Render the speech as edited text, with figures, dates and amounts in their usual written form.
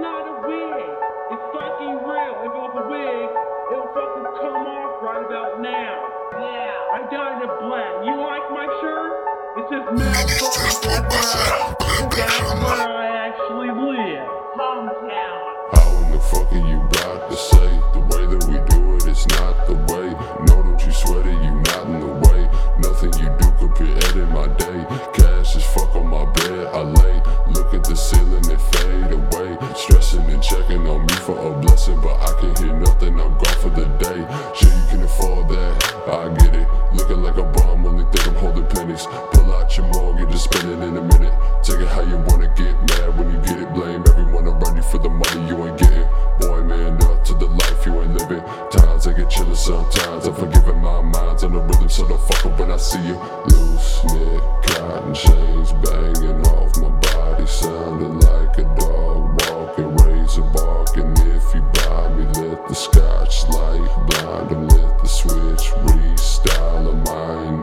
not a wig. It's fucking real. If it was a wig, it would fucking come off right about now. Yeah. I dyed it black. You like my shirt? It says motherfucker. That's where I actually live. Hometown. How in the fuck are you about to say? The way that we do it, it's not the way. No, don't you sweat it, you not in the way. Nothing you do could be editing my day. Cash is fuck on my bed, I lay. Look at the ceiling, it fade away. Stressing and checking on me for a blessing, but I can't hear nothing, I'm gone for the day. Sure you can afford that, I get it. Looking like a bum, only think I'm holding pennies. Pull out your mortgage and spend it in a minute. Take it how you wanna, get mad when you get it. Blame everyone around you for the money you ain't getting. Boy, man, up to the life you ain't living. Times I get chillin', sometimes I'm forgiving my mind's on the rhythm, so don't fuck up when I see you. Loose knit, cotton chains banging off my body, sounding like a dog walking, razor barking. If you buy me, let the scotch light blind 'em, let the switch restyle 'em. I ain't